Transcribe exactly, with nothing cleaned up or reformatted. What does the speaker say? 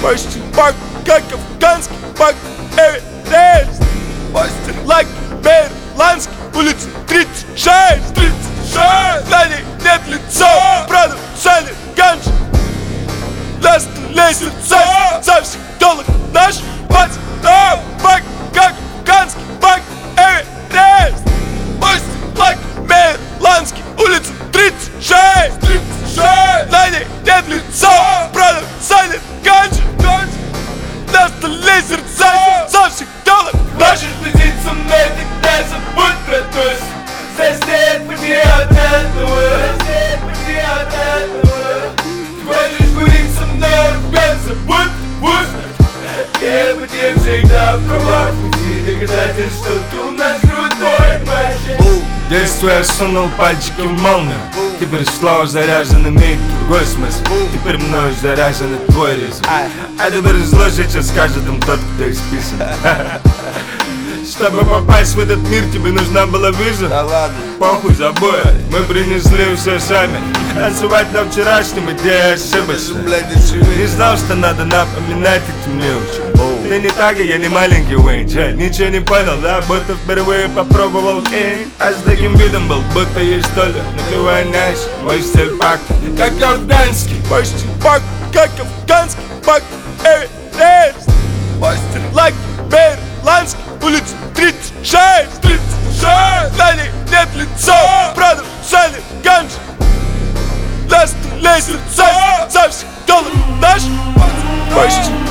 Почти пак, как афганский пак, Эверест. Постер лайк, Берландский, улица тридцать шесть, тридцать шесть. На ней нет лица, правда, цены ганж. Нас лестница, со всех телок наш пацан. Пак, как афганский пак, Эверест. Постер лайк, Берландский, улица тридцать шесть, тридцать шесть. На ней нет лица, правда, цены ганж. Нас лестница, со всех телок наш. Хочешь лететь со мной, тогда забудь про туз. Здесь нет пути от этого, здесь пути от этого. Ты хочешь курить со мной, ребят, забудь пусть. Я пути всегда права, пути доказательств, что ты у нас крутой мальчик. Детство я сунул пальчики в молнию. Теперь слово заряжено имеет другой смысл. Теперь мною заряжен твой риск. А теперь зло сейчас скажет им тот, кто исписан. Чтобы попасть в этот мир, тебе нужна была виза. Да ладно. Похуй, забой, мы принесли все сами. Танцевать на вчерашнем, где я ошибочно. Не знал, что надо напоминать этим мелочи. Ты не так, я не маленький Уэйн. Ничего не понял, да? Будто впервые попробовал кейн. А с таким видом был, будто есть доля. Но ты воняешь, мой стиль пак, как афганский. Почти пак, как афганский пак, Эверест. Постер лайк, Берландский, улица тридцать шесть, тридцать шесть. На ней нет лица, правда, цены ганж. Нас лестница, со всех телок наш. Почти